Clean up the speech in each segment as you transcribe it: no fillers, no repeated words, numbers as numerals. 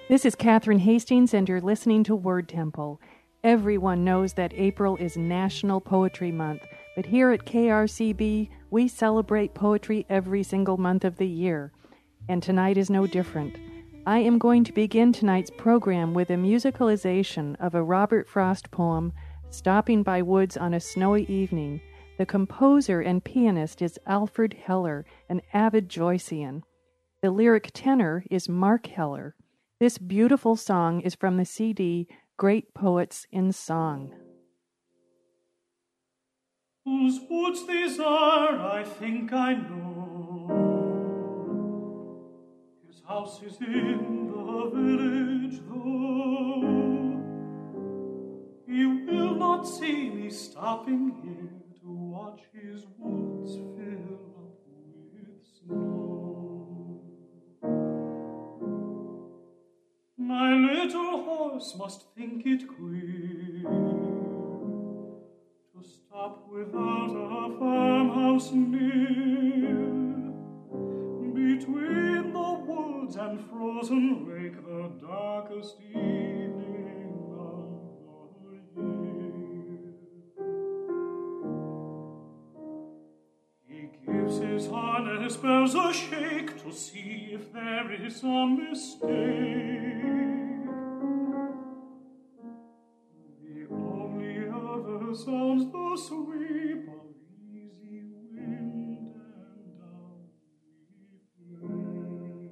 This is Catherine Hastings, and you're listening to Word Temple. Everyone knows that April is National Poetry Month, but here at KRCB, we celebrate poetry every single month of the year, and tonight is no different. I am going to begin tonight's program with a musicalization of a Robert Frost poem, Stopping by Woods on a Snowy Evening. The composer and pianist is Alfred Heller, an avid Joycean. The lyric tenor is Mark Heller. This beautiful song is from the CD Great Poets in Song. Whose woods these are, I think I know. His house is in the village, though. You will not see me stopping here to watch his woods fill up with snow. My little horse must think it queer to stop without a farmhouse near. Between the woods and frozen lake, the darkest evening of the year. He gives his harness bells a shake to see if there is a mistake. Sounds the sweep of easy wind and downy flake.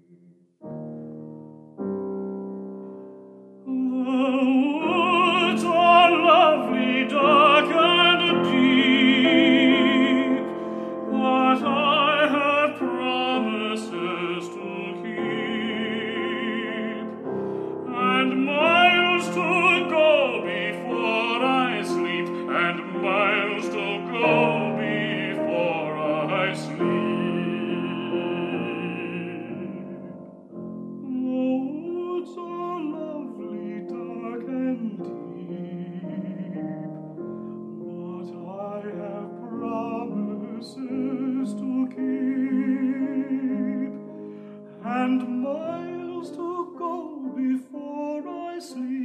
The woods are lovely, dark and deep, but I have promises to keep, and miles to go before I sleep, and miles to go before I sleep. The woods are lovely, dark and deep, but I have promises to keep, and miles to go before I sleep.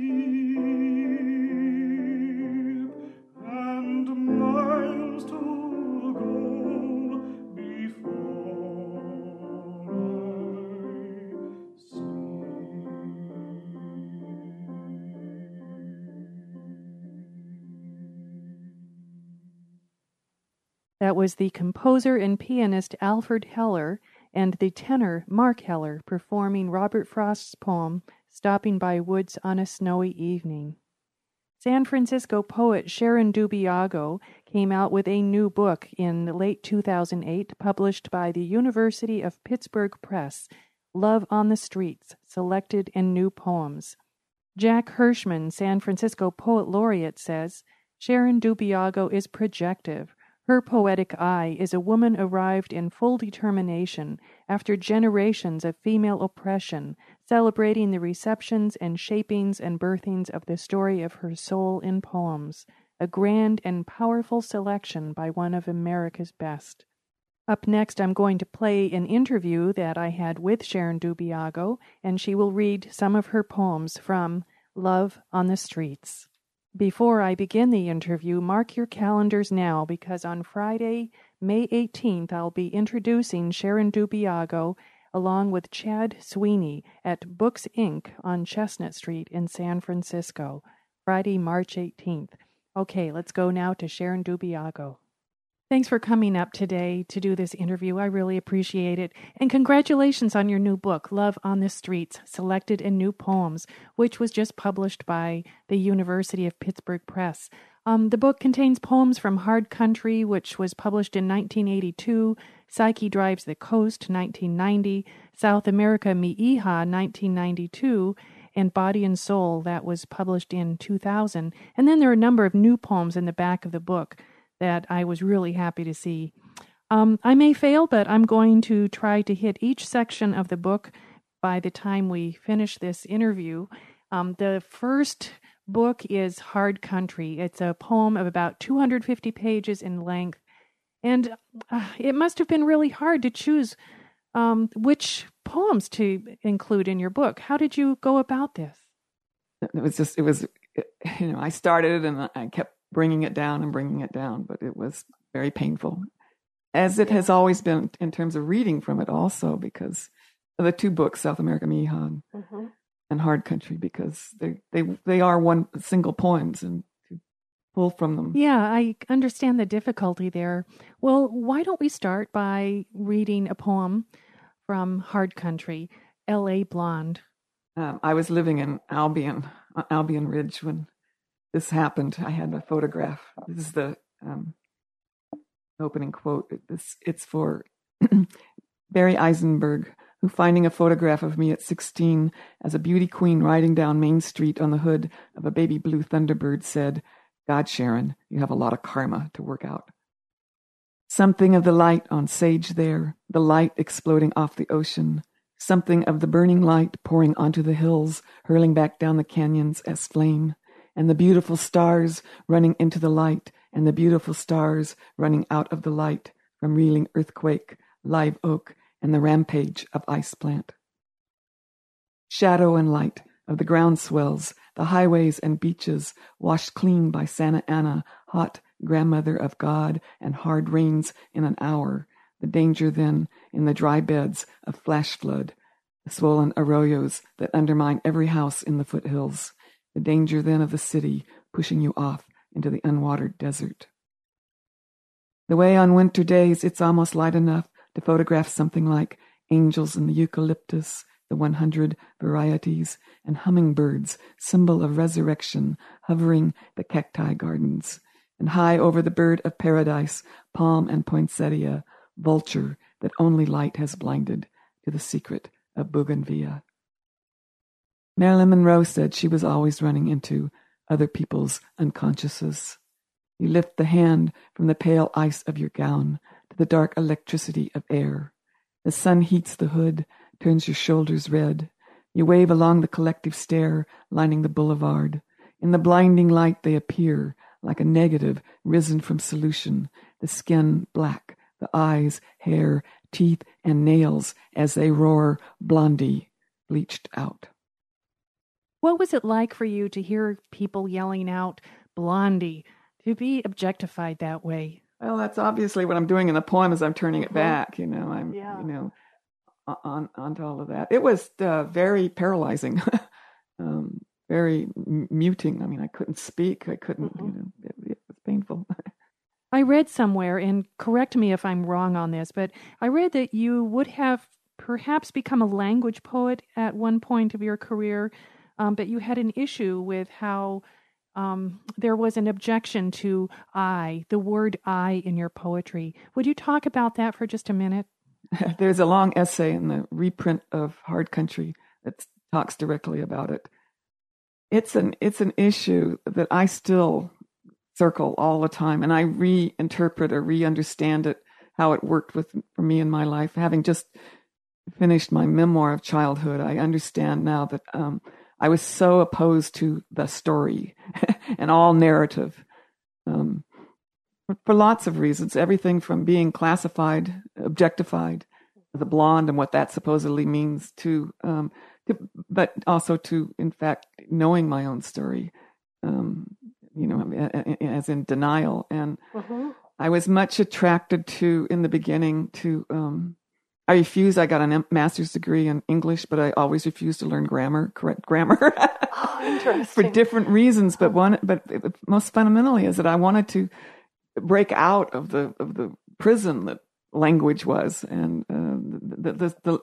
That was the composer and pianist Alfred Heller and the tenor Mark Heller performing Robert Frost's poem, Stopping by Woods on a Snowy Evening. San Francisco poet Sharon Dubiago came out with a new book in late 2008, published by the University of Pittsburgh Press, Love on the Streets, Selected and New Poems. Jack Hirschman, San Francisco Poet Laureate, says, Sharon Dubiago is projective. Her poetic eye is a woman arrived in full determination after generations of female oppression, celebrating the receptions and shapings and birthings of the story of her soul in poems, a grand and powerful selection by one of America's best. Up next, I'm going to play an interview that I had with Sharon Dubiago, and she will read some of her poems from Love on the Streets. Before I begin the interview, mark your calendars now, because on Friday, May 18th, I'll be introducing Sharon Dubiago along with Chad Sweeney at Books Inc. on Chestnut Street in San Francisco, Friday, March 18th. Okay, let's go now to Sharon Dubiago. Thanks for coming up today to do this interview. I really appreciate it. And congratulations on your new book, Love on the Streets, Selected and New Poems, which was just published by the University of Pittsburgh Press. The book contains poems from Hard Country, which was published in 1982, Psyche Drives the Coast, 1990, South America Mi'ija, 1992, and Body and Soul, that was published in 2000. And then there are a number of new poems in the back of the book that I was really happy to see. I may fail, but I'm going to try to hit each section of the book by the time we finish this interview. The first book is Hard Country. It's a poem of about 250 pages in length, and it must have been really hard to choose which poems to include in your book. How did you go about this? I started and I kept bringing it down, but it was very painful, as it has always been in terms of reading from it also, because of the two books, South America Mijan and Hard Country, because they are one single poems, and to pull from them. Yeah, I understand the difficulty there. Well, why don't we start by reading a poem from Hard Country, L.A. Blonde. I was living in Albion Ridge when this happened. I had a photograph. This is the opening quote. It's for Barry Eisenberg, who, finding a photograph of me at 16 as a beauty queen riding down Main Street on the hood of a baby blue Thunderbird, said, "God, Sharon, you have a lot of karma to work out." Something of the light on Sage there, the light exploding off the ocean, something of the burning light pouring onto the hills, hurling back down the canyons as flame, and the beautiful stars running into the light, and the beautiful stars running out of the light from reeling earthquake, live oak, and the rampage of ice plant. Shadow and light of the ground swells, the highways and beaches washed clean by Santa Ana, hot grandmother of God, and hard rains in an hour. The danger then in the dry beds of flash flood, the swollen arroyos that undermine every house in the foothills. The danger then of the city pushing you off into the unwatered desert. The way on winter days it's almost light enough to photograph something like angels in the eucalyptus, the 100 varieties, and hummingbirds, symbol of resurrection, hovering the cacti gardens. And high over the bird of paradise, palm and poinsettia, vulture that only light has blinded to the secret of bougainvillea. Marilyn Monroe said she was always running into other people's unconsciouses. You lift the hand from the pale ice of your gown to the dark electricity of air. The sun heats the hood, turns your shoulders red. You wave along the collective stair lining the boulevard. In the blinding light they appear, like a negative risen from solution, the skin black, the eyes, hair, teeth, and nails as they roar Blondie, bleached out. What was it like for you to hear people yelling out Blondie, to be objectified that way? Well, that's obviously what I'm doing in the poem as I'm turning it back, onto all of that. It was very paralyzing, very muting. I mean, I couldn't speak. I couldn't, it was painful. I read somewhere, and correct me if I'm wrong on this, but I read that you would have perhaps become a language poet at one point of your career, but you had an issue with how there was an objection to the word I in your poetry. Would you talk about that for just a minute? There's a long essay in the reprint of Hard Country that talks directly about it. It's an issue that I still circle all the time, and I reinterpret or re-understand it, how it worked for me in my life. Having just finished my memoir of childhood, I understand now that I was so opposed to the story and all narrative for lots of reasons. Everything from being classified, objectified, the blonde and what that supposedly means but also to, in fact, knowing my own story, as in denial. And I was much attracted to, in the beginning, I refused. I got a master's degree in English, but I always refused to learn correct grammar. Oh, interesting. For different reasons, but most fundamentally is that I wanted to break out of the prison that language was, and the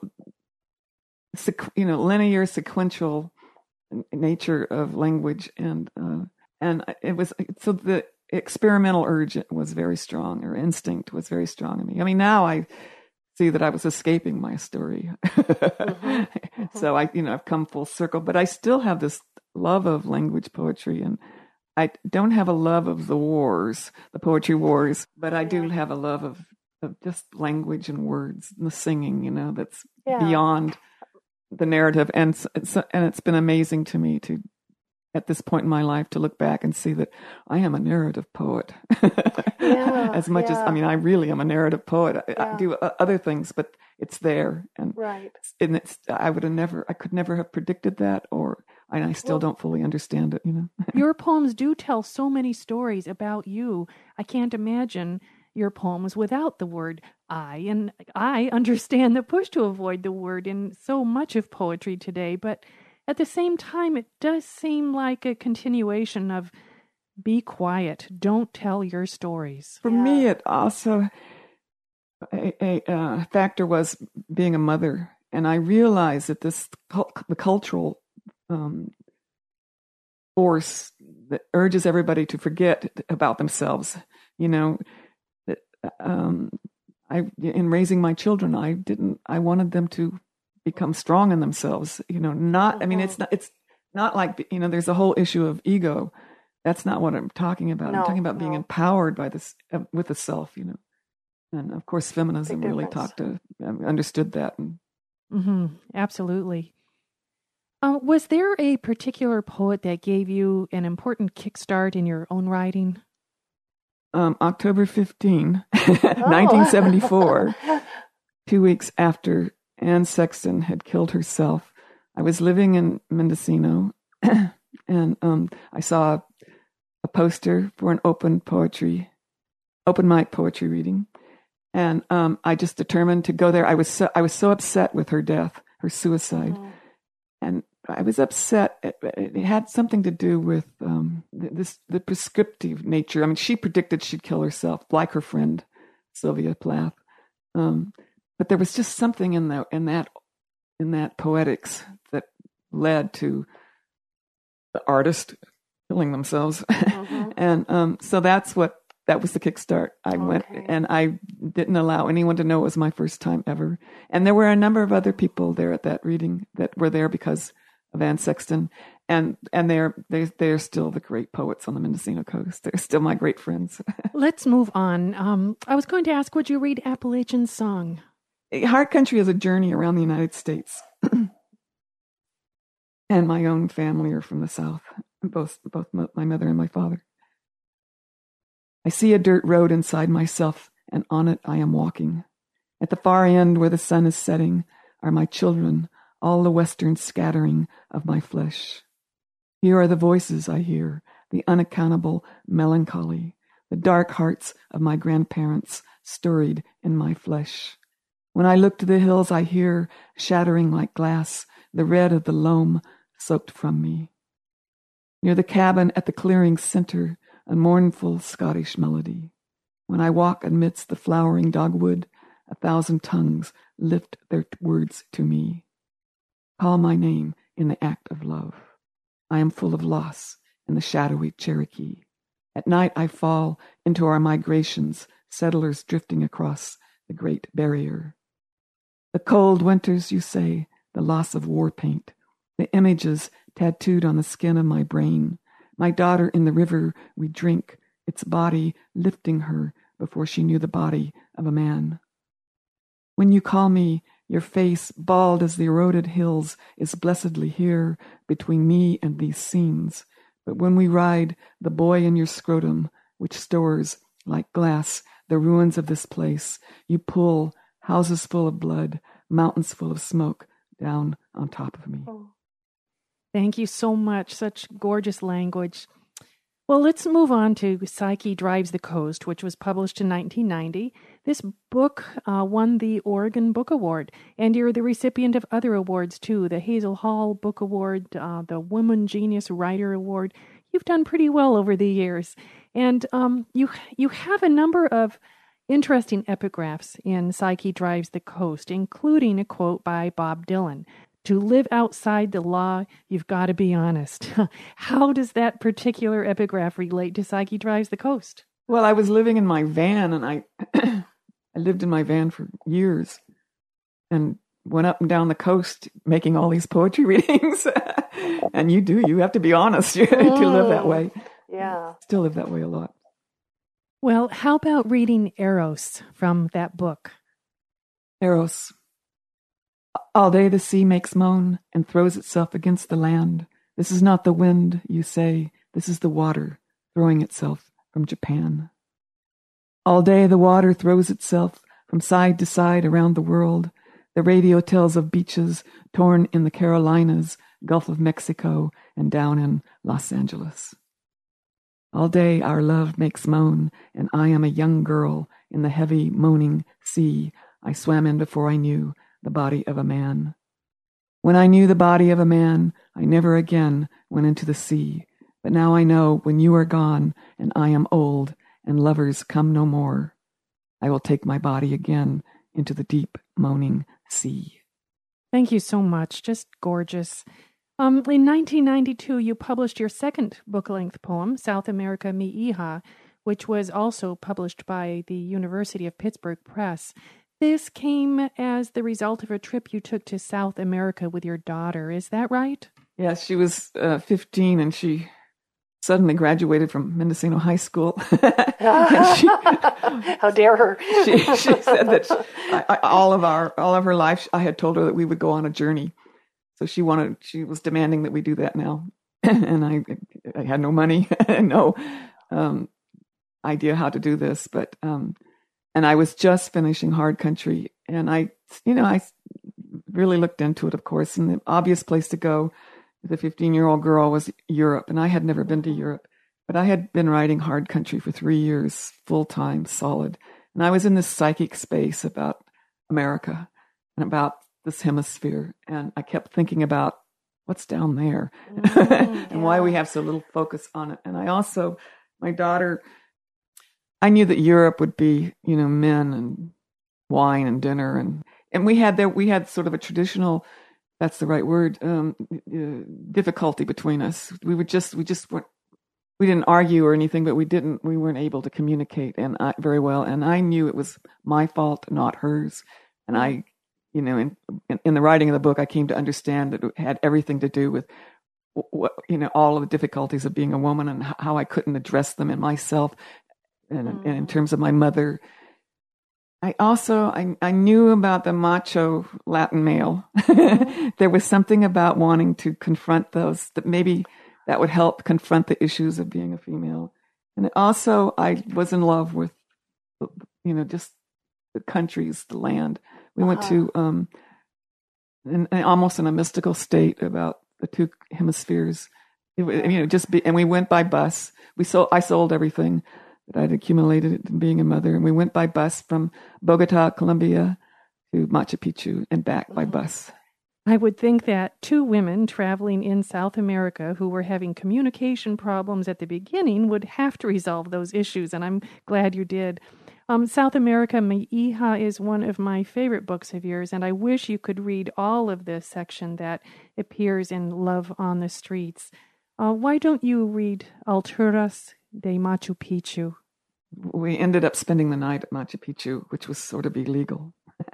linear sequential nature of language, and it was so the experimental urge was very strong, or instinct was very strong in me. I mean, now I see that I was escaping my story. So I've come full circle, but I still have this love of language poetry, and I don't have a love of the poetry wars, but I do have a love of just language and words and the singing, that's beyond the narrative. And it's been amazing to me to at this point in my life to look back and see that I am a narrative poet. As much as, I mean, I really am a narrative poet. I do other things, but it's there. And it's, I could never have predicted that, and I still don't fully understand it, Your poems do tell so many stories about you. I can't imagine your poems without the word I, and I understand the push to avoid the word in so much of poetry today, but at the same time, it does seem like a continuation of be quiet, don't tell your stories. For me, it also, a factor was being a mother, and I realized that the cultural force that urges everybody to forget about themselves, that in raising my children, I wanted them to become strong in themselves, I mean, it's not like, there's a whole issue of ego. That's not what I'm talking about. I'm talking about being empowered by this, with the self, and of course, feminism really understood that. Absolutely. Was there a particular poet that gave you an important kickstart in your own writing? October 15, 1974, 2 weeks after Anne Sexton had killed herself, I was living in Mendocino, and I saw a poster for an open mic poetry reading, and I just determined to go there. I was so upset with her death, her suicide, and I was upset. It had something to do with the prescriptive nature. I mean, she predicted she'd kill herself, like her friend Sylvia Plath. But there was just something in that poetics that led to the artist killing themselves, and so that was the kickstart. I went, and I didn't allow anyone to know it was my first time ever. And there were a number of other people there at that reading that were there because of Anne Sexton, and they're still the great poets on the Mendocino coast. They're still my great friends. Let's move on. I was going to ask, would you read Appalachian Song? Heart Country is a journey around the United States, and my own family are from the South, both my mother and my father. I see a dirt road inside myself, and on it I am walking. At the far end, where the sun is setting, are my children, all the western scattering of my flesh. Here are the voices I hear, the unaccountable melancholy, the dark hearts of my grandparents stirred in my flesh. When I look to the hills, I hear, shattering like glass, the red of the loam soaked from me. Near the cabin at the clearing's center, a mournful Scottish melody. When I walk amidst the flowering dogwood, 1,000 tongues lift their words to me. Call my name in the act of love. I am full of loss in the shadowy Cherokee. At night I fall into our migrations, settlers drifting across the Great Barrier. The cold winters, you say, the loss of war paint, the images tattooed on the skin of my brain. My daughter in the river we drink, its body lifting her before she knew the body of a man. When you call me, your face, bald as the eroded hills, is blessedly here between me and these scenes. But when we ride, the boy in your scrotum, which stores, like glass, the ruins of this place, you pull houses full of blood, mountains full of smoke, down on top of me. Thank you so much. Such gorgeous language. Well, let's move on to Psyche Drives the Coast, which was published in 1990. This book won the Oregon Book Award, and you're the recipient of other awards, too. The Hazel Hall Book Award, the Woman Genius Writer Award. You've done pretty well over the years. And you have a number of interesting epigraphs in Psyche Drives the Coast, including a quote by Bob Dylan. To live outside the law, you've got to be honest. How does that particular epigraph relate to Psyche Drives the Coast? Well, I was living in my van, and I lived in my van for years and went up and down the coast making all these poetry readings. And you have to be honest to live that way. Yeah. Still live that way a lot. Well, how about reading Eros from that book? Eros. All day the sea makes moan and throws itself against the land. This is not the wind, you say. This is the water throwing itself from Japan. All day the water throws itself from side to side around the world. The radio tells of beaches torn in the Carolinas, Gulf of Mexico, and down in Los Angeles. All day our love makes moan, and I am a young girl in the heavy, moaning sea I swam in before I knew the body of a man. When I knew the body of a man, I never again went into the sea. But now I know when you are gone, and I am old, and lovers come no more, I will take my body again into the deep, moaning sea. Thank you so much. Just gorgeous. In 1992, you published your second book-length poem, South America Mi'ija, which was also published by the University of Pittsburgh Press. This came as the result of a trip you took to South America with your daughter. Is that right? Yes, she was 15 and she suddenly graduated from Mendocino High School. How dare her? she said that all of her life, I had told her that we would go on a journey. So she was demanding that we do that now. And I had no money, no idea how to do this, but and I was just finishing Hard Country, and I really looked into it, of course, and the obvious place to go as a 15-year-old girl was Europe, and I had never been to Europe, but I had been writing Hard Country for 3 years, full-time, solid, and I was in this psychic space about America and about this hemisphere, and I kept thinking about what's down there and why we have so little focus on it. And I also, my daughter, I knew that Europe would be, men and wine and dinner, and we had sort of a traditional, that's the right word, difficulty between us. We didn't argue or anything, but we weren't able to communicate very well. And I knew it was my fault, not hers. And I, in the writing of the book, I came to understand that it had everything to do with, all of the difficulties of being a woman and how I couldn't address them in myself. And in terms of my mother, I knew about the macho Latin male. There was something about wanting to confront those, that maybe that would help confront the issues of being a female. And also, I was in love with, just the countries, the land. We went to, almost in a mystical state about the two hemispheres. And we went by bus. I sold everything that I'd accumulated in being a mother. And we went by bus from Bogota, Colombia to Machu Picchu and back by bus. I would think that two women traveling in South America who were having communication problems at the beginning would have to resolve those issues, and I'm glad you did. South America Mi'ija is one of my favorite books of yours, and I wish you could read all of this section that appears in Love on the Streets. Why don't you read Alturas de Machu Picchu? We ended up spending the night at Machu Picchu, which was sort of illegal.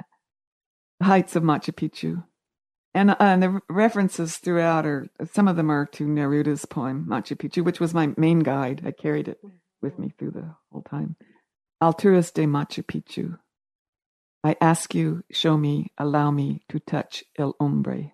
The heights of Machu Picchu. And the references throughout some of them are to Neruda's poem, Machu Picchu, which was my main guide. I carried it with me through the whole time. Alturas de Machu Picchu. I ask you, show me, allow me to touch el hombre.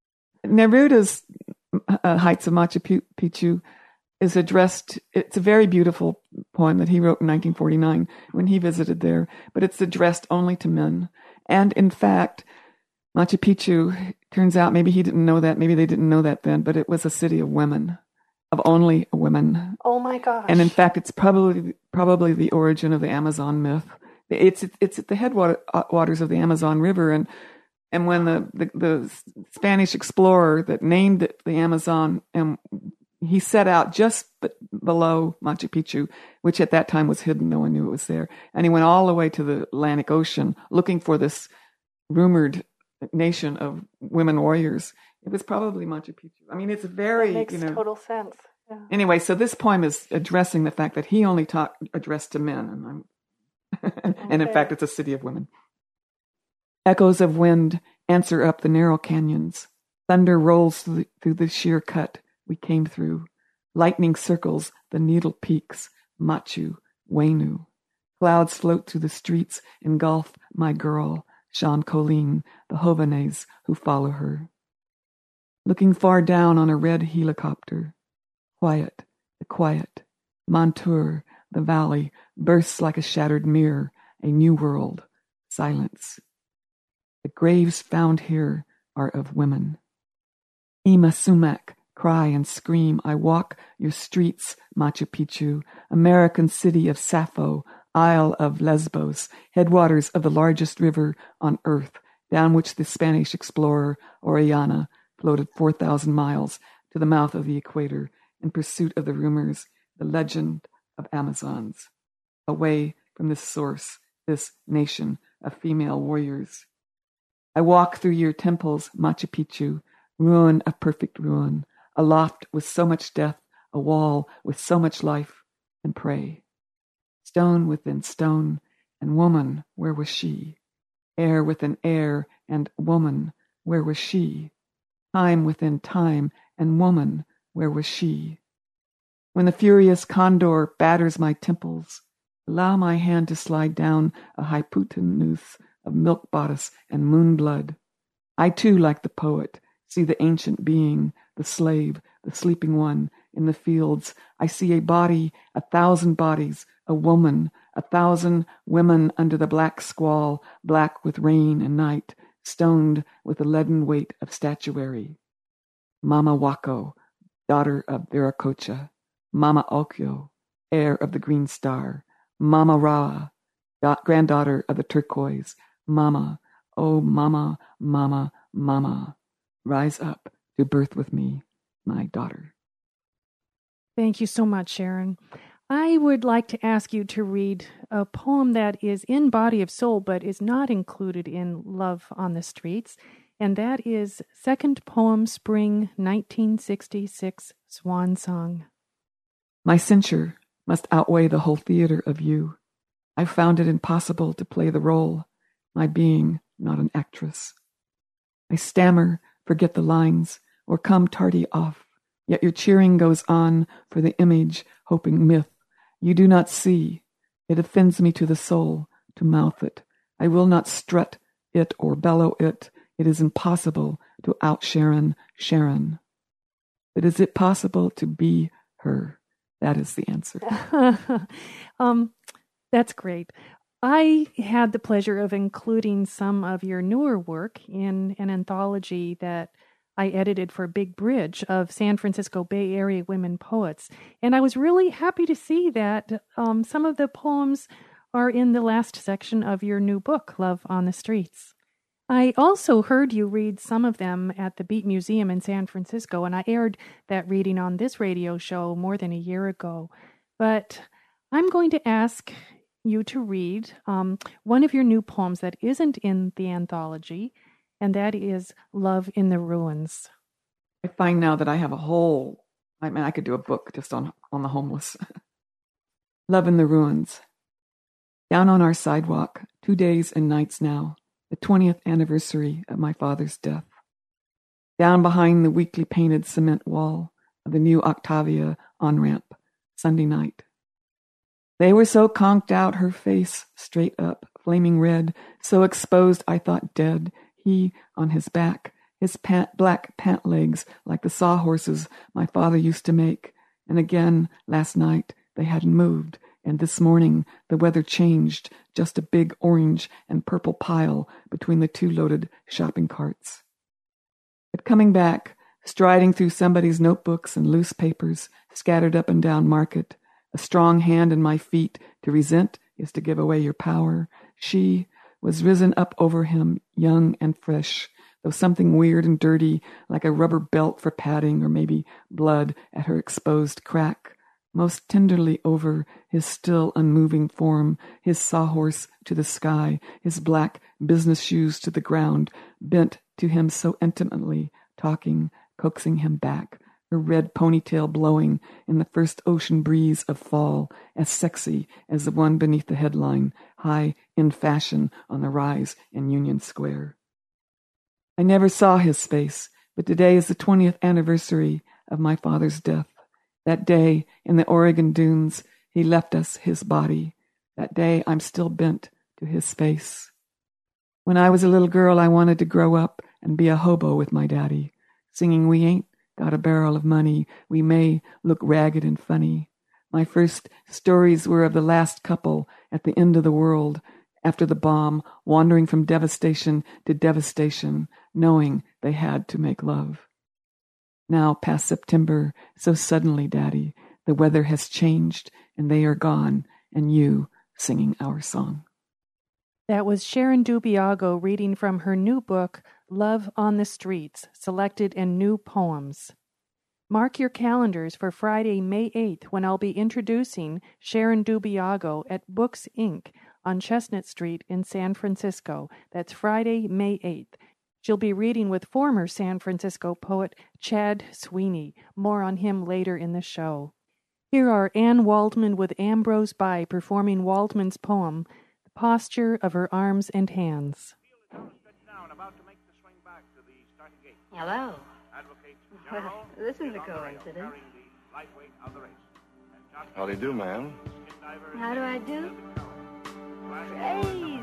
Neruda's Heights of Machu Picchu is addressed, it's a very beautiful poem that he wrote in 1949 when he visited there, but it's addressed only to men. And in fact, Machu Picchu, turns out, maybe he didn't know that, maybe they didn't know that then, but it was a city of women, of only women. Oh my gosh. And in fact, it's probably the origin of the Amazon myth. It's at the headwaters of the Amazon River, and when the Spanish explorer that named it the Amazon, he set out just below Machu Picchu, which at that time was hidden. No one knew it was there. And he went all the way to the Atlantic Ocean looking for this rumored nation of women warriors. It was probably Machu Picchu. I mean, it's very, that makes total sense. Yeah. Anyway, so this poem is addressing the fact that he only addressed to men. And in fact, it's a city of women. Echoes of wind answer up the narrow canyons. Thunder rolls through the sheer cut we came through. Lightning circles the needle peaks, Machu, Wenu. Clouds float through the streets, engulf my girl, Jean Colleen, the Jovanes who follow her. looking far down on a red helicopter. Quiet, the quiet. Montour, the valley, bursts like a shattered mirror, a new world. Silence. The graves found here are of women. Ima Sumac, cry and scream, I walk your streets, Machu Picchu, American city of Sappho, Isle of Lesbos, headwaters of the largest river on earth, down which the Spanish explorer Orellana floated 4,000 miles to the mouth of the equator in pursuit of the rumors, the legend of Amazons. Away from this source, this nation of female warriors. I walk through your temples, Machu Picchu, ruin of perfect ruin, a loft with so much death, a wall with so much life, and pray. Stone within stone, and woman, where was she? Air within air, and woman, where was she? Time within time, and woman, where was she? When the furious condor batters my temples, allow my hand to slide down a hypotenuse of milk bodice and moon blood. I too, like the poet, see the ancient being, the slave, the sleeping one, in the fields. I see a body, 1,000 bodies, a woman, 1,000 women under the black squall, black with rain and night, stoned with the leaden weight of statuary. Mama Wako, daughter of Viracocha. Mama Okyo, heir of the Green Star. Mama Ra, granddaughter of the turquoise. Mama, oh mama, mama, mama, rise up to birth with me, my daughter. Thank you so much, Sharon. I would like to ask you to read a poem that is in Body of Soul but is not included in Love on the Streets, and that is Second Poem, Spring 1966, Swan Song. My censure must outweigh the whole theater of you. I found it impossible to play the role, my being not an actress. I stammer, forget the lines, or come tardy off, yet your cheering goes on for the image, hoping myth. You do not see. It offends me to the soul to mouth it. I will not strut it or bellow it. It is impossible to out Sharon. But is it possible to be her? That is the answer. That's great. I had the pleasure of including some of your newer work in an anthology that I edited for Big Bridge of San Francisco Bay Area women poets. And I was really happy to see that some of the poems are in the last section of your new book, Love on the Streets. I also heard you read some of them at the Beat Museum in San Francisco, and I aired that reading on this radio show more than a year ago. But I'm going to ask you to read one of your new poems that isn't in the anthology, and that is Love in the Ruins. I find now that I have I could do a book just on the homeless. Love in the Ruins. Down on our sidewalk, 2 days and nights now, the 20th anniversary of my father's death. Down behind the weekly painted cement wall of the new Octavia on-ramp, Sunday night. They were so conked out, her face straight up, flaming red, so exposed I thought dead, he on his back, his black pant legs like the sawhorses my father used to make. And again, last night, they hadn't moved, and this morning the weather changed, just a big orange and purple pile between the two loaded shopping carts. But coming back, striding through somebody's notebooks and loose papers scattered up and down Market, a strong hand in my feet, to resent is to give away your power. She was risen up over him, young and fresh, though something weird and dirty, like a rubber belt for padding or maybe blood at her exposed crack, most tenderly over his still unmoving form, his sawhorse to the sky, his black business shoes to the ground, bent to him so intimately, talking, coaxing him back, her red ponytail blowing in the first ocean breeze of fall, as sexy as the one beneath the headline, high in fashion on the rise in Union Square. I never saw his face, but today is the 20th anniversary of my father's death. That day in the Oregon dunes, he left us his body. That day I'm still bent to his face. When I was a little girl, I wanted to grow up and be a hobo with my daddy. singing we ain't got a barrel of money, we may look ragged and funny. My first stories were of the last couple at the end of the world, after the bomb, wandering from devastation to devastation, knowing they had to make love. Now, past September, so suddenly, Daddy, the weather has changed, and they are gone, and you singing our song. That was Sharon Dubiago reading from her new book, Love on the Streets, selected in New Poems. Mark your calendars for Friday, May 8th, when I'll be introducing Sharon Dubiago at Books, Inc. on Chestnut Street in San Francisco. That's Friday, May 8th. She'll be reading with former San Francisco poet Chad Sweeney. More on him later in the show. Here are Anne Waldman with Ambrose Bie performing Waldman's poem, The Posture of Her Arms and Hands. Hello. This is a coincidence. How do you do, ma'am? How do I do? Crazy.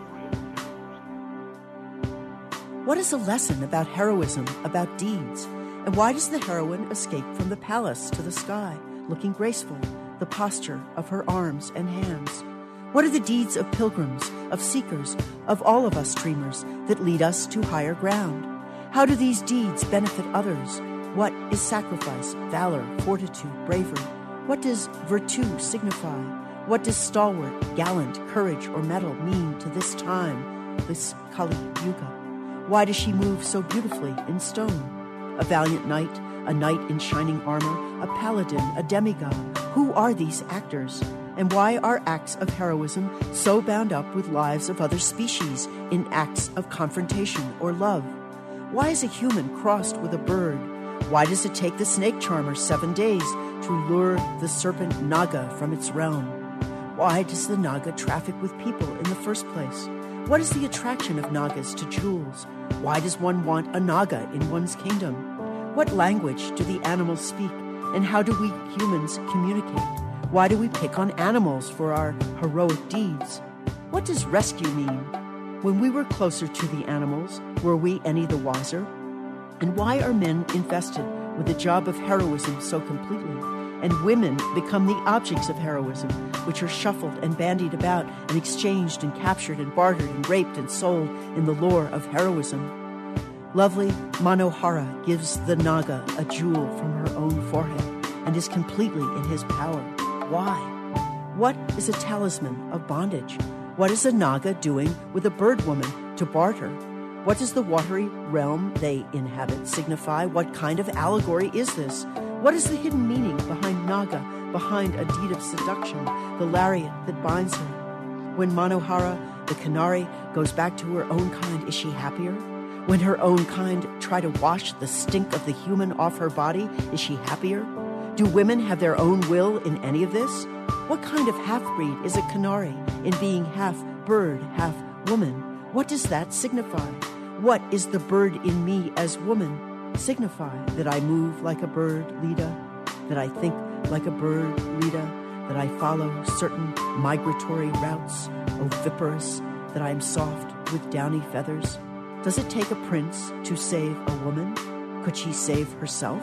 What is a lesson about heroism, about deeds? And why does the heroine escape from the palace to the sky, looking graceful, the posture of her arms and hands? What are the deeds of pilgrims, of seekers, of all of us dreamers that lead us to higher ground? How do these deeds benefit others? What is sacrifice, valor, fortitude, bravery? What does virtue signify? What does stalwart, gallant, courage, or mettle mean to this time, this Kali Yuga? Why does she move so beautifully in stone? A valiant knight, a knight in shining armor, a paladin, a demigod. Who are these actors? And why are acts of heroism so bound up with lives of other species in acts of confrontation or love? Why is a human crossed with a bird? Why does it take the snake charmer 7 days to lure the serpent Naga from its realm? Why does the Naga traffic with people in the first place? What is the attraction of Nagas to jewels? Why does one want a Naga in one's kingdom? What language do the animals speak, and how do we humans communicate? Why do we pick on animals for our heroic deeds? What does rescue mean? When we were closer to the animals, were we any the wiser? And why are men invested with the job of heroism so completely, and women become the objects of heroism, which are shuffled and bandied about and exchanged and captured and bartered and raped and sold in the lore of heroism? Lovely Manohara gives the Naga a jewel from her own forehead and is completely in his power. Why? What is a talisman of bondage? What is a Naga doing with a bird woman to barter? What does the watery realm they inhabit signify? What kind of allegory is this? What is the hidden meaning behind Naga, behind a deed of seduction, the lariat that binds her? When Manohara, the canary, goes back to her own kind, is she happier? When her own kind try to wash the stink of the human off her body, is she happier? Do women have their own will in any of this? What kind of half-breed is a canary in being half bird, half woman? What does that signify? What is the bird in me as woman signify? That I move like a bird, Leda? That I think like a bird, Leda? That I follow certain migratory routes, oviparous? That I am soft with downy feathers? Does it take a prince to save a woman? Could she save herself?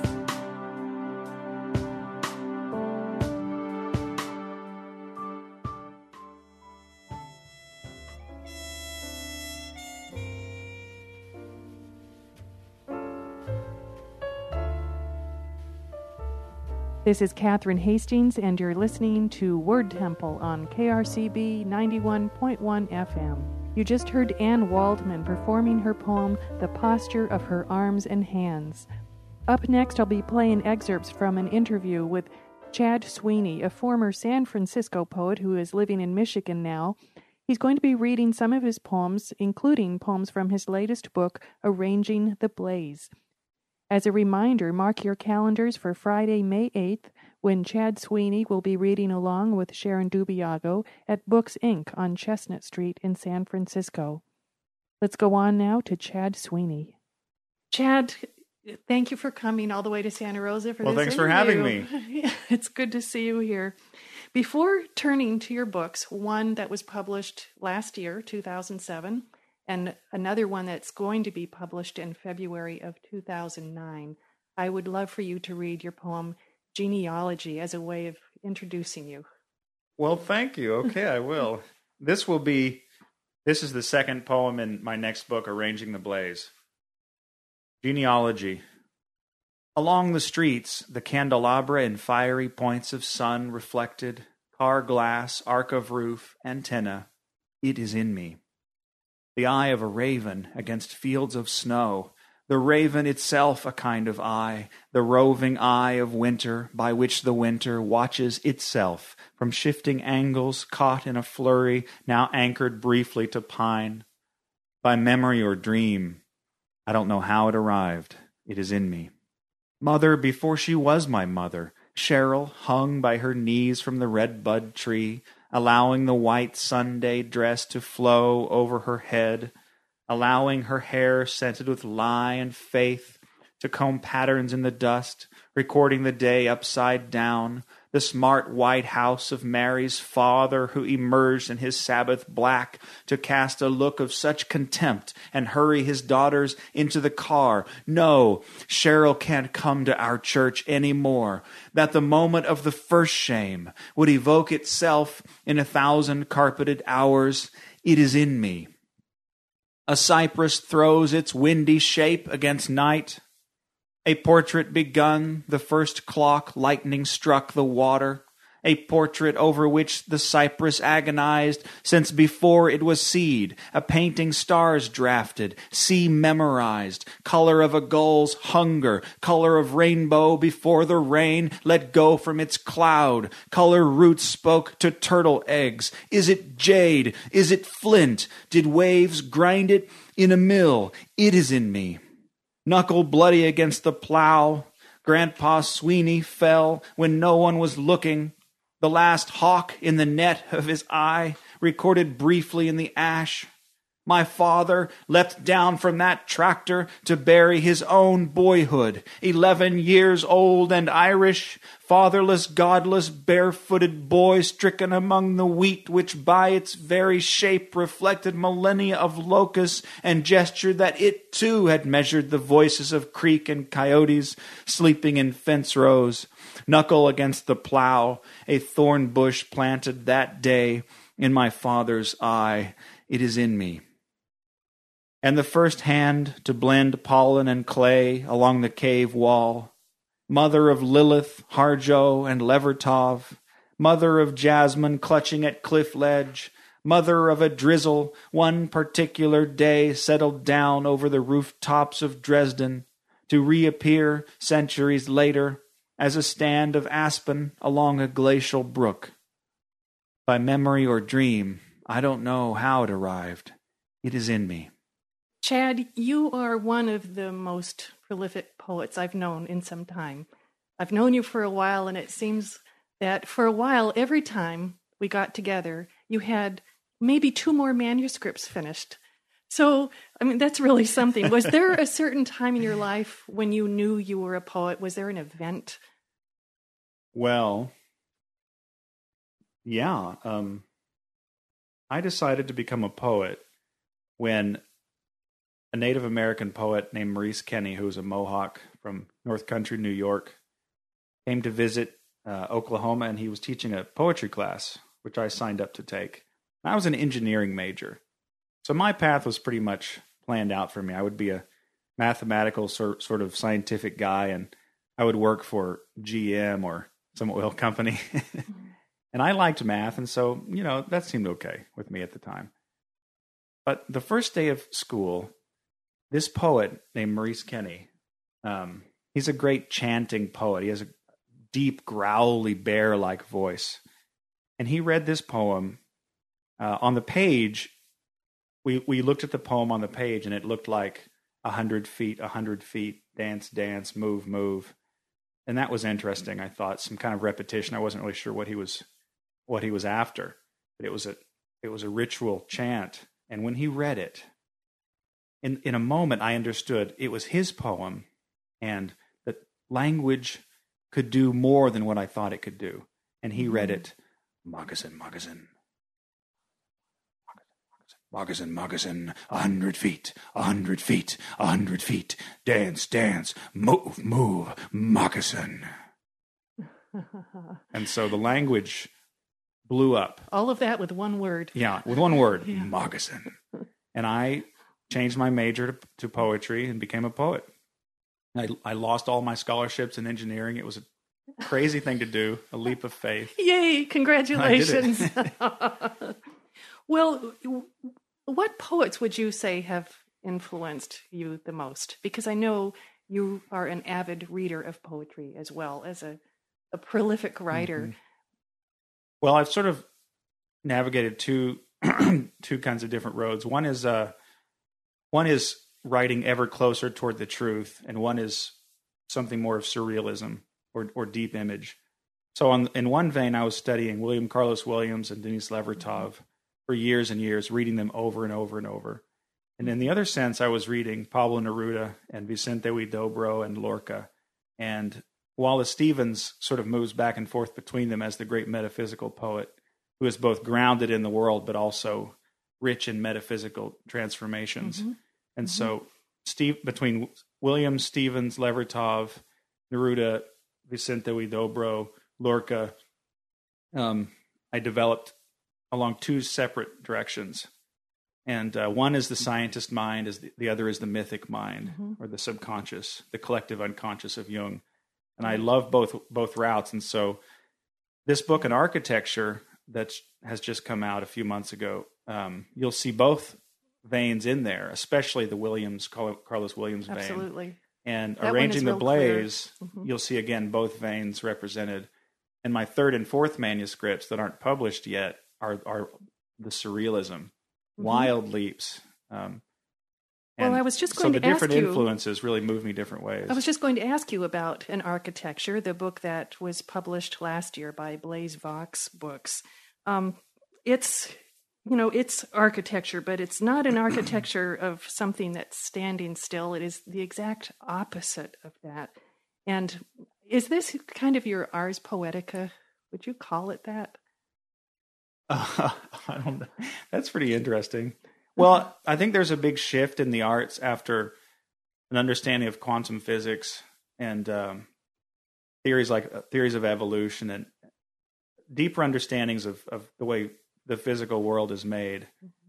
This is Catherine Hastings, and you're listening to Word Temple on KRCB 91.1 FM. You just heard Anne Waldman performing her poem, The Posture of Her Arms and Hands. Up next, I'll be playing excerpts from an interview with Chad Sweeney, a former San Francisco poet who is living in Michigan now. He's going to be reading some of his poems, including poems from his latest book, Arranging the Blaze. As a reminder, mark your calendars for Friday, May 8th, when Chad Sweeney will be reading along with Sharon Dubiago at Books, Inc. on Chestnut Street in San Francisco. Let's go on now to Chad Sweeney. Chad, thank you for coming all the way to Santa Rosa for this interview. Well, thanks for having me. It's good to see you here. Before turning to your books, one that was published last year, 2007, and another one that's going to be published in February of 2009, I would love for you to read your poem Genealogy as a way of introducing you. Well, thank you. Okay, I will. This is the second poem in my next book, Arranging the Blaze. Genealogy. Along the streets, the candelabra in fiery points of sun reflected, car glass, arc of roof, antenna. It is in me. The eye of a raven against fields of snow, the raven itself a kind of eye, the roving eye of winter by which the winter watches itself from shifting angles, caught in a flurry, now anchored briefly to pine. By memory or dream, I don't know how it arrived. It is in me. Mother before she was my mother, Cheryl hung by her knees from the red bud tree, allowing the white Sunday dress to flow over her head, allowing her hair scented with lie and faith to comb patterns in the dust, recording the day upside down, the smart white house of Mary's father who emerged in his Sabbath black to cast a look of such contempt and hurry his daughters into the car. No, Cheryl can't come to our church anymore. That the moment of the first shame would evoke itself in 1,000 carpeted hours. It is in me. A cypress throws its windy shape against night. A portrait begun, the first clock lightning struck the water. A portrait over which the cypress agonized, since before it was seed. A painting stars drafted, sea memorized, color of a gull's hunger, color of rainbow before the rain let go from its cloud. Color roots spoke to turtle eggs. Is it jade? Is it flint? Did waves grind it in a mill? It is in me. Knuckle bloody against the plow, Grandpa Sweeney fell when no one was looking. The last hawk in the net of his eye, recorded briefly in the ash. My father leapt down from that tractor to bury his own boyhood, 11 years old and Irish, fatherless, godless, barefooted boy stricken among the wheat which by its very shape reflected millennia of locusts and gestured that it too had measured the voices of creek and coyotes sleeping in fence rows. Knuckle against the plow, a thorn bush planted that day in my father's eye. It is in me. And the first hand to blend pollen and clay along the cave wall, mother of Lilith, Harjo, and Levertov, mother of Jasmine clutching at cliff ledge, mother of a drizzle, one particular day settled down over the rooftops of Dresden, to reappear centuries later as a stand of aspen along a glacial brook. By memory or dream, I don't know how it arrived. It is in me. Chad, you are one of the most prolific poets I've known in some time. I've known you for a while, and it seems that for a while, every time we got together, you had maybe 2 more manuscripts finished. So, I mean, that's really something. Was there a certain time in your life when you knew you were a poet? Was there an event? Well, yeah. I decided to become a poet when a Native American poet named Maurice Kenny, who was a Mohawk from North Country, New York, came to visit Oklahoma, and he was teaching a poetry class, which I signed up to take. I was an engineering major, so my path was pretty much planned out for me. I would be a mathematical sort of scientific guy, and I would work for GM or some oil company. And I liked math, and so, that seemed okay with me at the time. But the first day of school, this poet named Maurice Kenny, he's a great chanting poet. He has a deep, growly, bear-like voice. And he read this poem on the page. We looked at the poem on the page, and it looked like 100 feet, 100 feet, dance, dance, move, move. And that was interesting, I thought. Some kind of repetition. I wasn't really sure what he was after. But it was a ritual chant. And when he read it, in a moment, I understood it was his poem, and that language could do more than what I thought it could do. And he read it, moccasin, moccasin, Moccasin, moccasin, 100 feet, 100 feet, 100 feet. Dance, dance, move, move, moccasin. And so the language blew up. All of that with one word. Yeah, with one word, moccasin. And I changed my major to poetry and became a poet. I lost all my scholarships in engineering. It was a crazy thing to do, a leap of faith. Yay, congratulations. I did it. Well, what poets would you say have influenced you the most? Because I know you are an avid reader of poetry as well as a prolific writer. Mm-hmm. Well, I've sort of navigated two kinds of different roads. One is writing ever closer toward the truth, and one is something more of surrealism or deep image. So in one vein, I was studying William Carlos Williams and Denis Levertov for years and years, reading them over and over and over. And in the other sense, I was reading Pablo Neruda and Vicente Huidobro and Lorca. And Wallace Stevens sort of moves back and forth between them as the great metaphysical poet who is both grounded in the world but also rich in metaphysical transformations. Mm-hmm. And so between Williams, Stevens, Levertov, Neruda, Vicente Huidobro, Lorca, I developed along two separate directions. And one is the scientist mind, the other is the mythic mind, or the subconscious, the collective unconscious of Jung. And I love both routes. And so this book, An Architecture, that has just come out a few months ago, you'll see both veins in there, especially the Carlos Williams vein. Absolutely. And that Arranging the Blaze, mm-hmm. you'll see again both veins represented. And my third and fourth manuscripts that aren't published yet are the surrealism, wild leaps. Well, I was just going to ask you. So the different influences really move me different ways. I was just going to ask you about An Architecture, the book that was published last year by Blaise Vox Books. It's architecture, but it's not an architecture of something that's standing still. It is the exact opposite of that. And is this kind of your ars poetica? Would you call it that? I don't know. That's pretty interesting. Well, I think there's a big shift in the arts after an understanding of quantum physics and theories of evolution and deeper understandings of the way the physical world is made.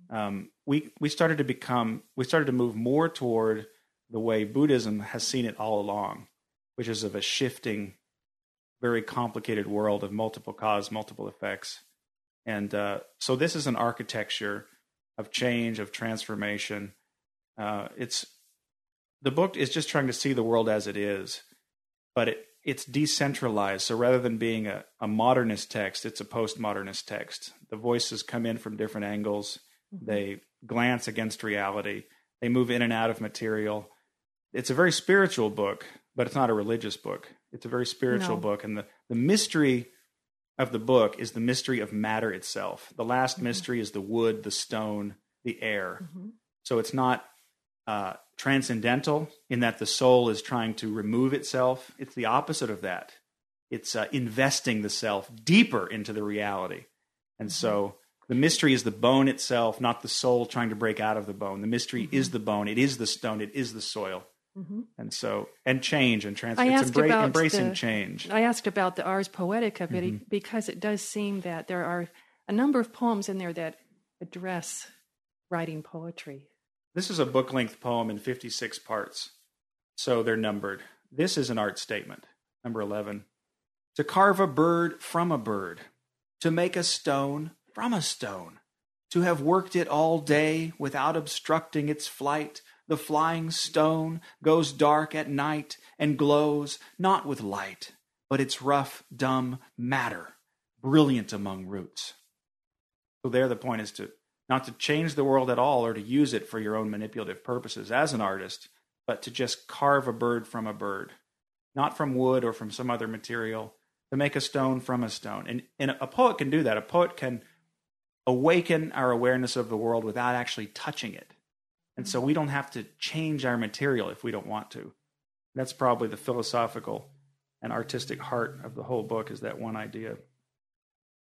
We started to move more toward the way Buddhism has seen it all along, which is of a shifting, very complicated world of multiple cause, multiple effects. And so this is an architecture of change, of transformation. The book is just trying to see the world as it is, but it's decentralized. So rather than being a modernist text, it's a postmodernist text. The voices come in from different angles. They glance against reality. They move in and out of material. It's a very spiritual book, but it's not a religious book. It's a very spiritual book. And the mystery of the book is the mystery of matter itself. The last mystery is the wood, the stone, the air. So it's not transcendental in that the soul is trying to remove itself. It's the opposite of that. It's investing the self deeper into the reality. And so the mystery is the bone itself, not the soul trying to break out of the bone. The mystery is the bone. It is the stone. It is the soil. And so, and change and transformation. It's embracing change. I asked about the Ars Poetica because it does seem that there are a number of poems in there that address writing poetry. This is a book-length poem in 56 parts, so they're numbered. This is an art statement, number 11. To carve a bird from a bird, to make a stone from a stone, to have worked it all day without obstructing its flight, the flying stone goes dark at night and glows not with light, but its rough, dumb matter, brilliant among roots. So there the point is not to change the world at all or to use it for your own manipulative purposes as an artist, but to just carve a bird from a bird, not from wood or from some other material, to make a stone from a stone. And a poet can do that. A poet can awaken our awareness of the world without actually touching it. And so we don't have to change our material if we don't want to. That's probably the philosophical and artistic heart of the whole book, is that one idea.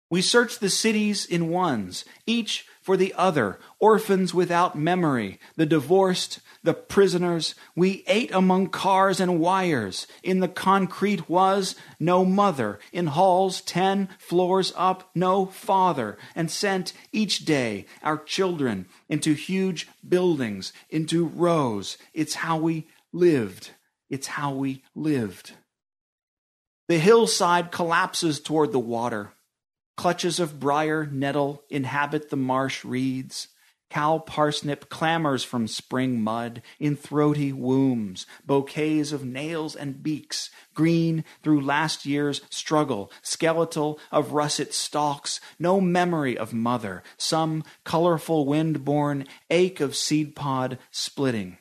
We searched the cities in ones, each for the other, orphans without memory, the divorced, the prisoners. We ate among cars and wires. In the concrete was no mother. In halls 10 floors up, no father. And sent each day our children into huge buildings, into rows. It's how we lived. It's how we lived. The hillside collapses toward the water. Clutches of briar nettle inhabit the marsh reeds. Cow parsnip clamors from spring mud in throaty wombs, bouquets of nails and beaks, green through last year's struggle, skeletal of russet stalks, no memory of mother, some colorful wind-borne ache of seed pod splitting.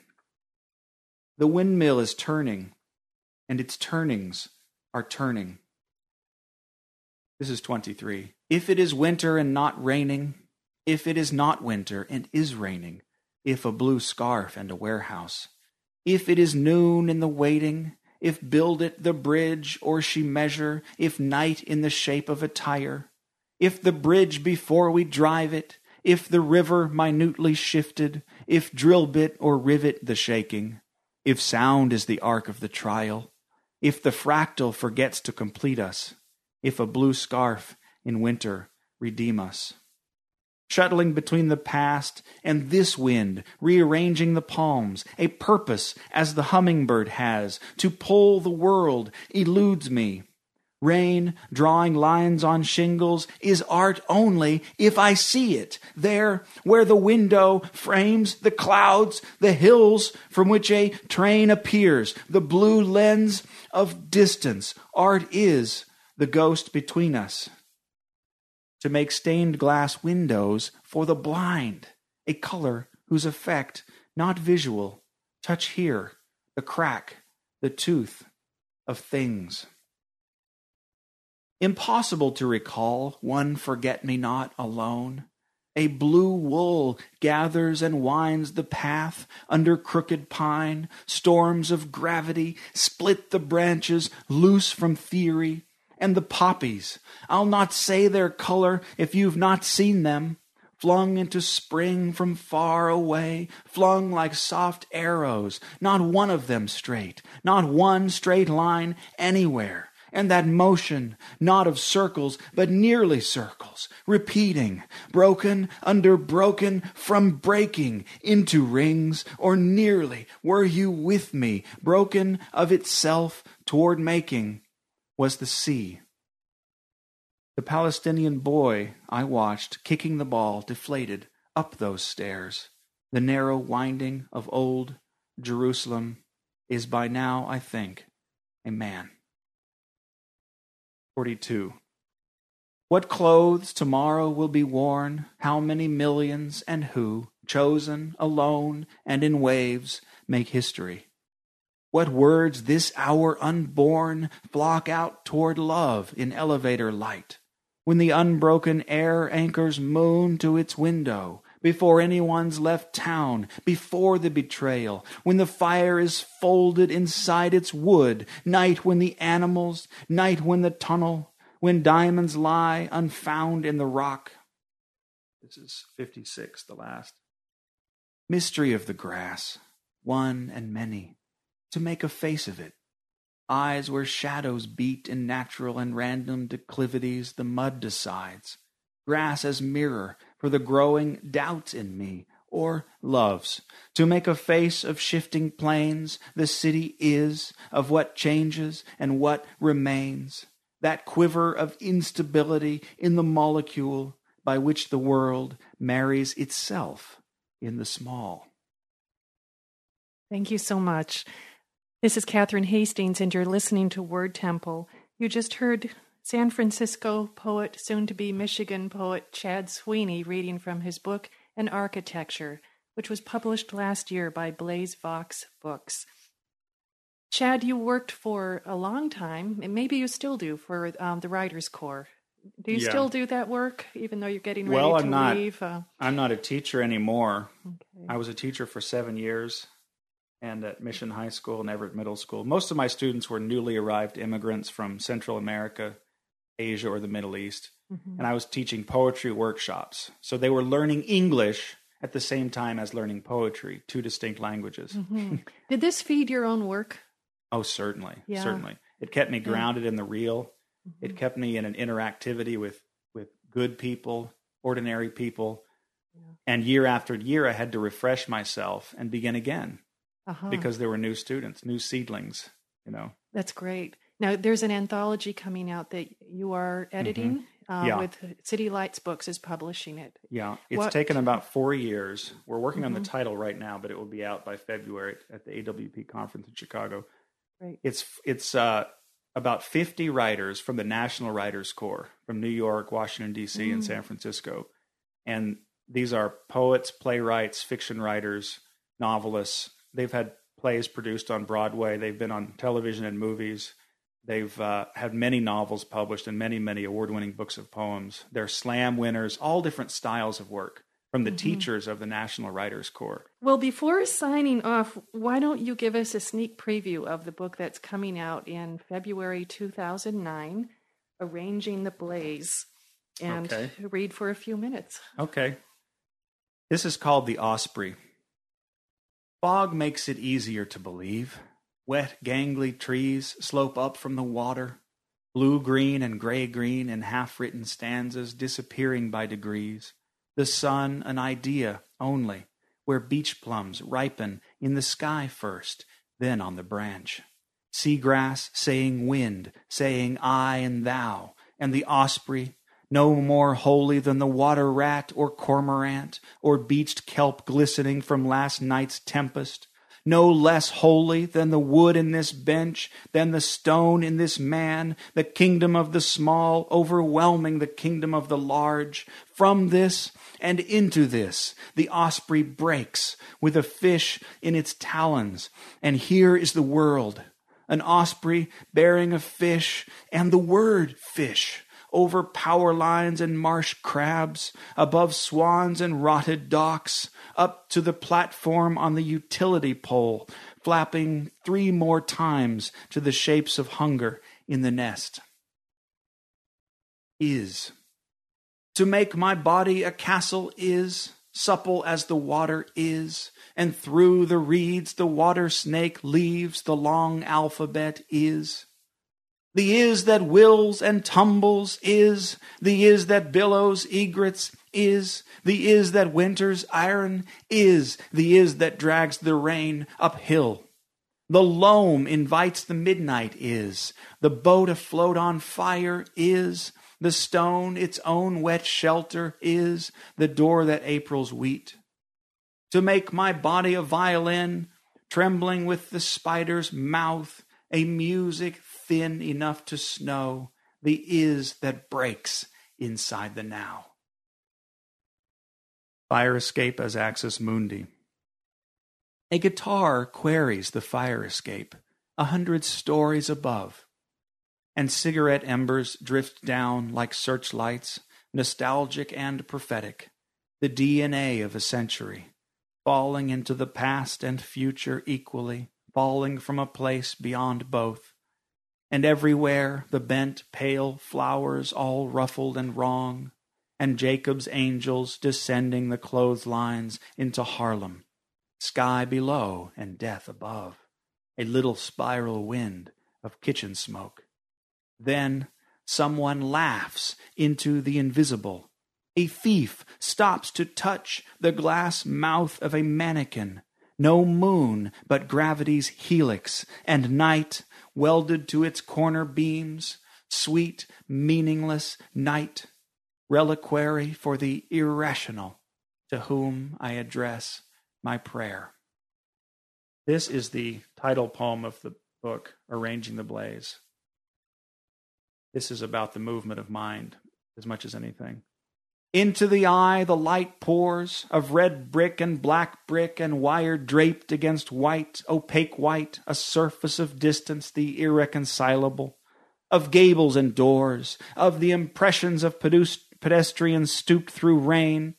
The windmill is turning, and its turnings are turning. This is 23. If it is winter and not raining, if it is not winter and is raining, if a blue scarf and a warehouse, if it is noon in the waiting, if build it the bridge or she measure, if night in the shape of a tire, if the bridge before we drive it, if the river minutely shifted, if drill bit or rivet the shaking, if sound is the arc of the trial, if the fractal forgets to complete us, if a blue scarf in winter redeem us. Shuttling between the past and this wind, rearranging the palms, a purpose as the hummingbird has, to pull the world, eludes me. Rain, drawing lines on shingles, is art only if I see it, there where the window frames the clouds, the hills from which a train appears, the blue lens of distance. Art is the ghost between us. To make stained glass windows for the blind, a color whose effect, not visual, touch here, the crack, the tooth of things. Impossible to recall one forget-me-not alone. A blue wool gathers and winds the path under crooked pine. Storms of gravity split the branches loose from theory. And the poppies, I'll not say their color if you've not seen them, flung into spring from far away, flung like soft arrows, not one of them straight, not one straight line anywhere. And that motion, not of circles, but nearly circles, repeating, broken under broken, from breaking into rings, or nearly, were you with me, broken of itself toward making, was the sea. The Palestinian boy I watched kicking the ball deflated up those stairs. The narrow winding of old Jerusalem is by now, I think, a man. 42. What clothes tomorrow will be worn, how many millions and who, chosen, alone, and in waves, make history. What words this hour unborn flock out toward love in elevator light, when the unbroken air anchors moon to its window, before anyone's left town, before the betrayal, when the fire is folded inside its wood, night when the animals, night when the tunnel, when diamonds lie unfound in the rock. This is 56, the last. Mystery of the grass, one and many, to make a face of it. Eyes where shadows beat in natural and random declivities the mud decides. Grass as mirror for the growing doubt in me, or loves. To make a face of shifting plains, the city is, of what changes and what remains. That quiver of instability in the molecule by which the world marries itself in the small. Thank you so much. This is Catherine Hastings, and you're listening to Word Temple. You just heard San Francisco poet, soon-to-be Michigan poet Chad Sweeney reading from his book, An Architecture, which was published last year by Blaze Vox Books. Chad, you worked for a long time, and maybe you still do, for the Writers' Corps. Do you still do that work, even though you're getting ready to leave? I'm not a teacher anymore. Okay. I was a teacher for 7 years, and at Mission High School and Everett Middle School. Most of my students were newly arrived immigrants from Central America Asia or the Middle East. Mm-hmm. And I was teaching poetry workshops. So they were learning English at the same time as learning poetry, two distinct languages. Mm-hmm. Did this feed your own work? Oh, certainly. Yeah. Certainly. It kept me grounded in the real. Mm-hmm. It kept me in an interactivity with good people, ordinary people. Yeah. And year after year, I had to refresh myself and begin again Uh-huh. because there were new students, new seedlings, That's great. Now, there's an anthology coming out that you are editing Yeah. with City Lights Books is publishing it. Yeah, it's What- taken about 4 years. We're working on the Mhm. title right now, but it will be out by February at the AWP conference in Chicago. Right. It's about 50 writers from the National Writers Corps from New York, Washington, D.C., and San Francisco. And these are poets, playwrights, fiction writers, novelists. They've had plays produced on Broadway. They've been on television and movies. They've had many novels published and many, many award-winning books of poems. They're slam winners, all different styles of work from the teachers of the National Writers Corps. Well, before signing off, why don't you give us a sneak preview of the book that's coming out in February 2009, Arranging the Blaze, and Okay. read for a few minutes. Okay. This is called The Osprey. Fog makes it easier to believe. Wet, gangly trees slope up from the water, blue-green and gray-green in half-written stanzas disappearing by degrees. The sun an idea only, where beach plums ripen in the sky first, then on the branch. Seagrass saying wind, saying I and thou, and the osprey, no more holy than the water rat or cormorant, or beached kelp glistening from last night's tempest, no less holy than the wood in this bench, than the stone in this man, the kingdom of the small overwhelming the kingdom of the large. From this and into this the osprey breaks with a fish in its talons, and here is the world, an osprey bearing a fish and the word fish, over power lines and marsh crabs, above swans and rotted docks, up to the platform on the utility pole, flapping 3 more times to the shapes of hunger in the nest. Is. To make my body a castle is, supple as the water is, and through the reeds the water snake leaves the long alphabet is. The is that wills and tumbles is, the is that billows egrets is, the is that winters iron is, the is that drags the rain uphill. The loam invites the midnight is, the boat afloat on fire is, the stone its own wet shelter is, the door that April's wheat. To make my body a violin, trembling with the spider's mouth, a music thin enough to snow, the is that breaks inside the now. Fire escape as axis mundi. A guitar queries the fire escape 100 stories above, and cigarette embers drift down like searchlights, nostalgic and prophetic, the DNA of a century, falling into the past and future equally, falling from a place beyond both. And everywhere the bent, pale flowers all ruffled and wrong, and Jacob's angels descending the clotheslines into Harlem, sky below and death above, a little spiral wind of kitchen smoke. Then someone laughs into the invisible. A thief stops to touch the glass mouth of a mannequin. No moon but gravity's helix, and night welded to its corner beams, sweet, meaningless night, reliquary for the irrational, to whom I address my prayer. This is the title poem of the book, Arranging the Blaze. This is about the movement of mind as much as anything. Into the eye the light pours, of red brick and black brick and wire draped against white, opaque white, a surface of distance, the irreconcilable, of gables and doors, of the impressions of pedestrians stooped through rain,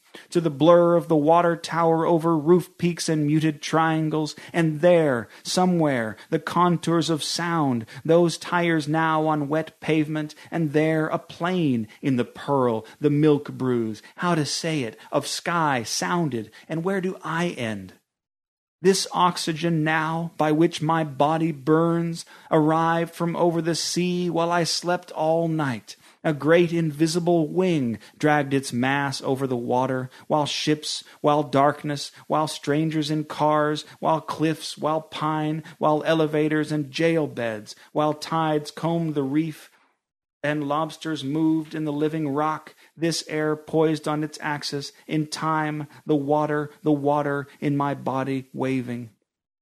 to the blur of the water tower over roof peaks and muted triangles, and there, somewhere, the contours of sound, those tires now on wet pavement, and there a plane in the pearl, the milk bruise, how to say it, of sky sounded, and where do I end? This oxygen now, by which my body burns, arrived from over the sea while I slept all night. A great invisible wing dragged its mass over the water, while ships, while darkness, while strangers in cars, while cliffs, while pine, while elevators and jail beds, while tides combed the reef, and lobsters moved in the living rock, this air poised on its axis, in time, the water in my body waving.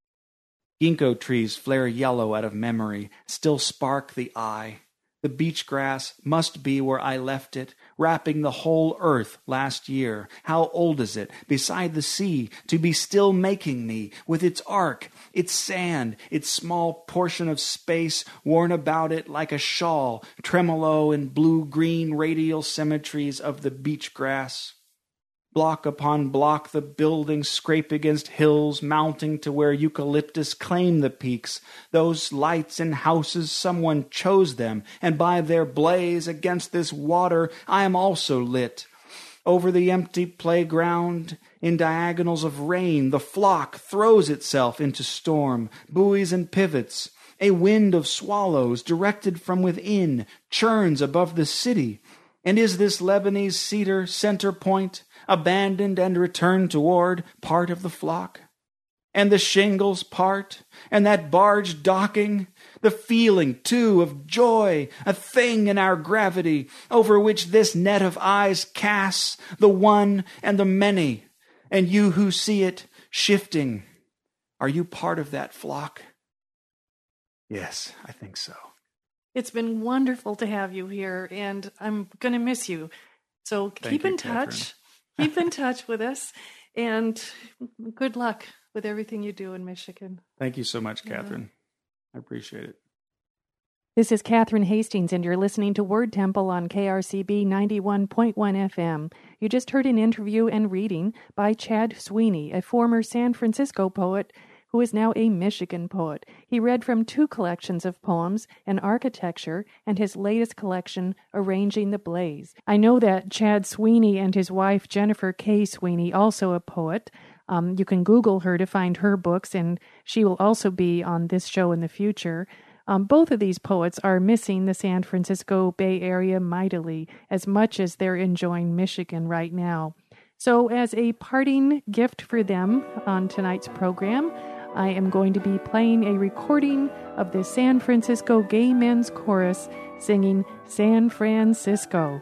Ginkgo trees flare yellow out of memory, still spark the eye. The beach grass must be where I left it, wrapping the whole earth last year. How old is it, beside the sea, to be still making me, with its arc, its sand, its small portion of space worn about it like a shawl, tremolo in blue-green radial symmetries of the beach grass. Block upon block the buildings scrape against hills, mounting to where eucalyptus claim the peaks. Those lights in houses, someone chose them, and by their blaze against this water I am also lit. Over the empty playground, in diagonals of rain, the flock throws itself into storm, buoys and pivots. A wind of swallows, directed from within, churns above the city. And is this Lebanese cedar center point, abandoned and returned toward, part of the flock? And the shingles part, and that barge docking, the feeling, too, of joy, a thing in our gravity, over which this net of eyes casts the one and the many, and you who see it shifting, are you part of that flock? Yes, I think so. It's been wonderful to have you here, and I'm going to miss you. So keep in touch. Keep in touch with us, and good luck with everything you do in Michigan. Thank you so much, Catherine. I appreciate it. This is Catherine Hastings, and you're listening to Word Temple on KRCB 91.1 FM. You just heard an interview and reading by Chad Sweeney, a former San Francisco poet who is now a Michigan poet. He read from 2 collections of poems, An Architecture, and his latest collection, Arranging the Blaze. I know that Chad Sweeney and his wife, Jennifer K. Sweeney, also a poet. You can Google her to find her books, and she will also be on this show in the future. Both of these poets are missing the San Francisco Bay Area mightily, as much as they're enjoying Michigan right now. So as a parting gift for them on tonight's program, I am going to be playing a recording of the San Francisco Gay Men's Chorus singing San Francisco.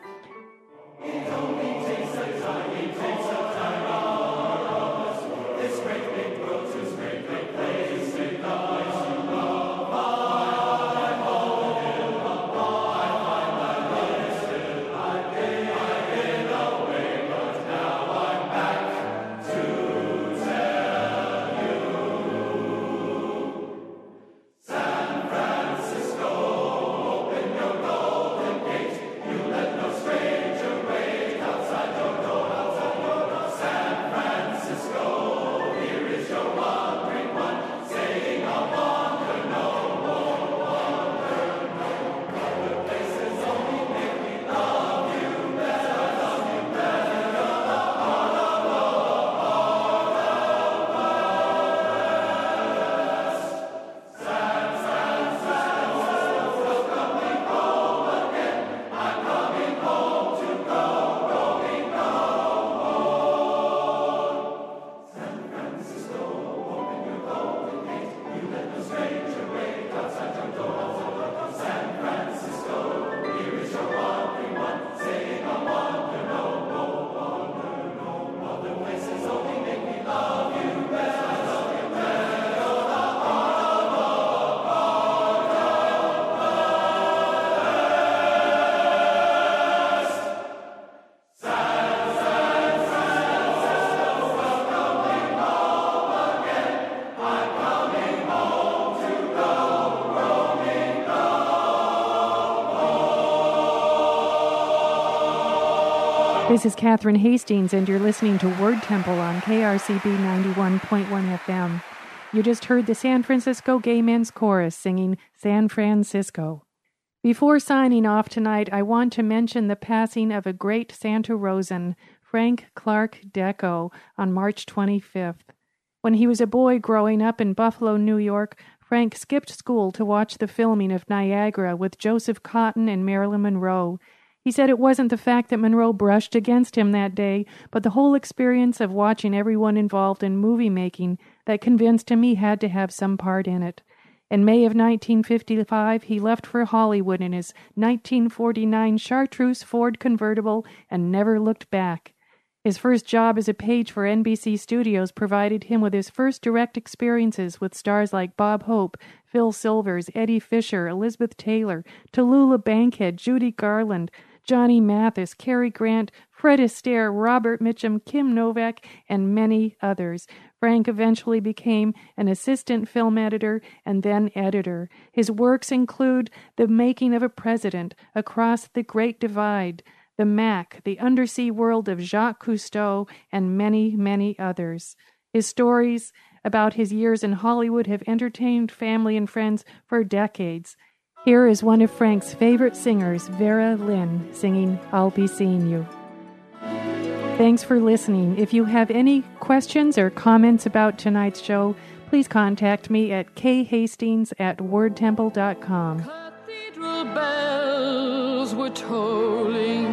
This is Catherine Hastings, and you're listening to Word Temple on KRCB 91.1 FM. You just heard the San Francisco Gay Men's Chorus singing San Francisco. Before signing off tonight, I want to mention the passing of a great Santa Rosan, Frank Clark Decco, on March 25th. When he was a boy growing up in Buffalo, New York, Frank skipped school to watch the filming of Niagara with Joseph Cotton and Marilyn Monroe. He said it wasn't the fact that Monroe brushed against him that day, but the whole experience of watching everyone involved in movie making that convinced him he had to have some part in it. In May of 1955, he left for Hollywood in his 1949 Chartreuse Ford convertible and never looked back. His first job as a page for NBC Studios provided him with his first direct experiences with stars like Bob Hope, Phil Silvers, Eddie Fisher, Elizabeth Taylor, Tallulah Bankhead, Judy Garland, Johnny Mathis, Cary Grant, Fred Astaire, Robert Mitchum, Kim Novak, and many others. Frank eventually became an assistant film editor and then editor. His works include The Making of a President, Across the Great Divide, The Mac, The Undersea World of Jacques Cousteau, and many, many others. His stories about his years in Hollywood have entertained family and friends for decades. Here is one of Frank's favorite singers, Vera Lynn, singing I'll Be Seeing You. Thanks for listening. If you have any questions or comments about tonight's show, please contact me at khastings@wordtemple.com. Cathedral bells were tolling,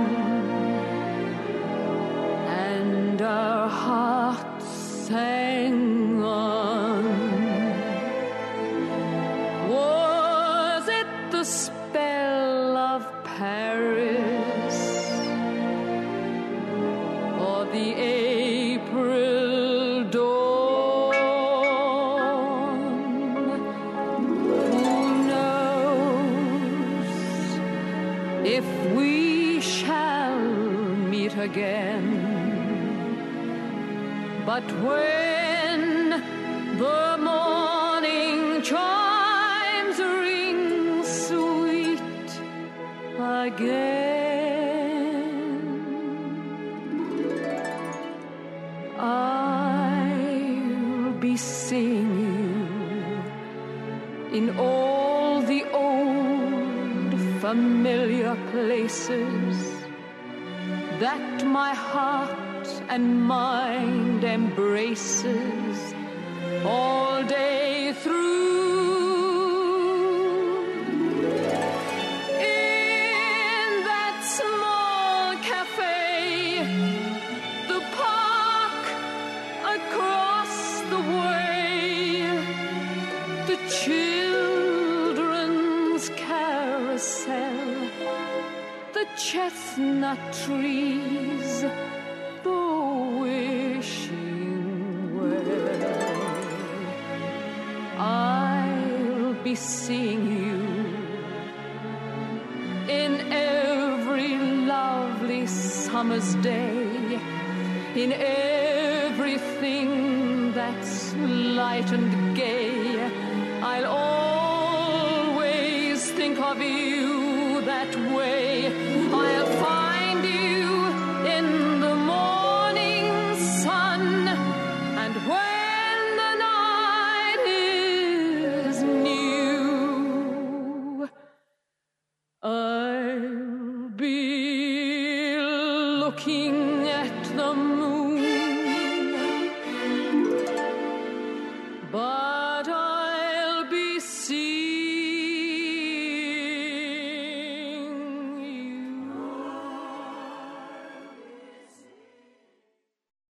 and our hearts sang on. Was it the spell of Paris, or the April dawn? Who knows if we shall meet again? But when the morning chimes ring sweet again, I'll be seeing you in all the old familiar places that my heart and mind embraces all day through. In that small cafe, the park across the way, the children's carousel, the chestnut trees, the wishing well. I'll be seeing you in every lovely summer's day, in everything that's light and gay. I'll always think of you that way.